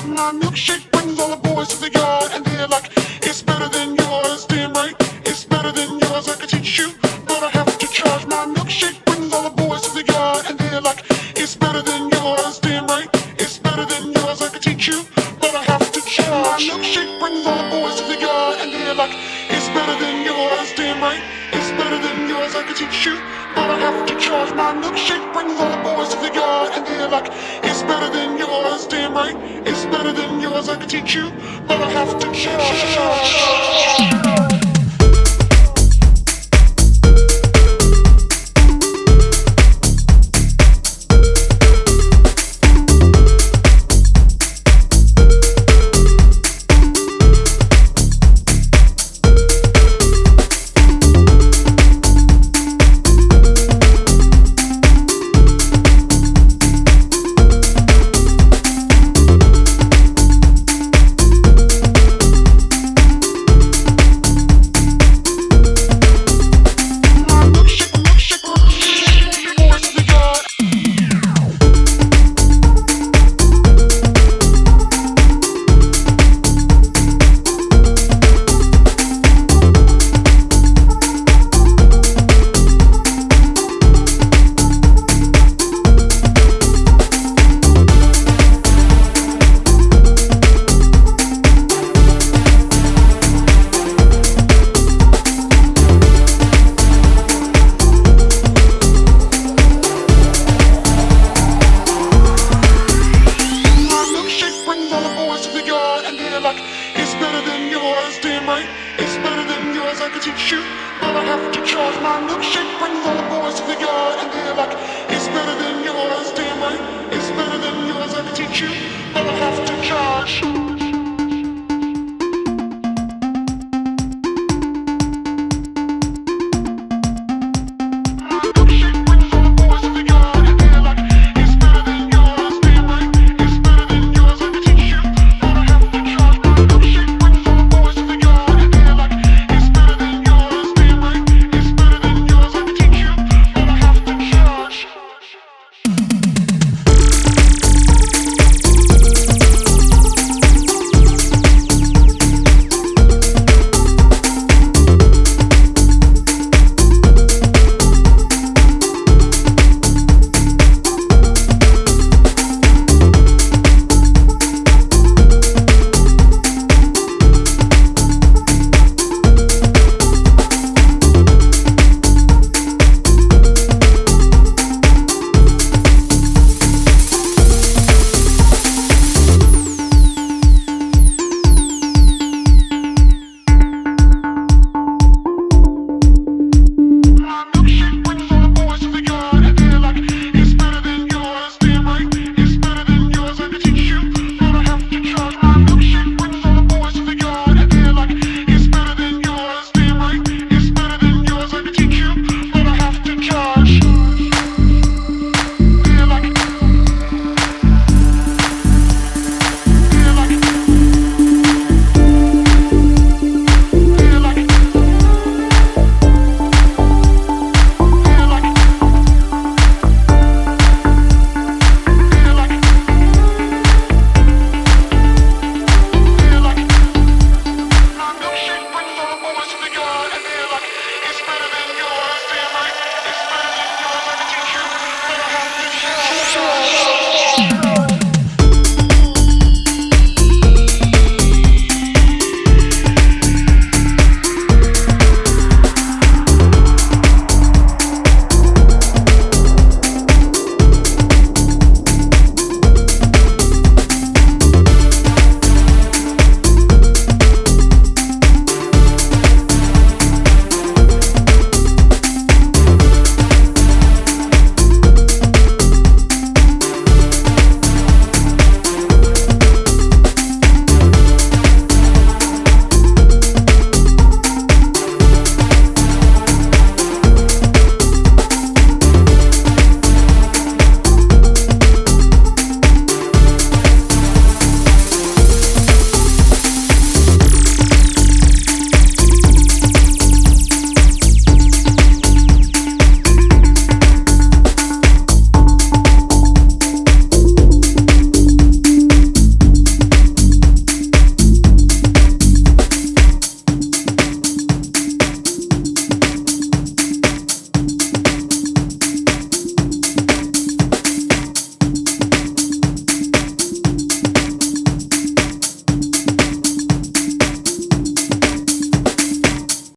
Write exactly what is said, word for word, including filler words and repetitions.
My milkshake brings all the boys to the yard, and they're like, it's better than yours, damn right. It's better than yours, I could teach you, but I have to charge. My milkshake brings all the boys to the yard, and they're like, it's better than yours, damn right. It's better than yours, I could teach you, but I have to charge. My milkshake brings all the boys to the yard, and they're like, it's better than yours, damn right. It's better than yours, I could teach you, but I have to charge. My milkshake brings all the boys to the yard, and they're like, it's better than yours, damn right. It's better than yours, I could teach you, but I have to charge. It's better than yours, I could teach you, but I have to charge. My milkshake brings all the boys to the yard, and they're like, it's better than yours, damn right. It's better than yours, I could teach you.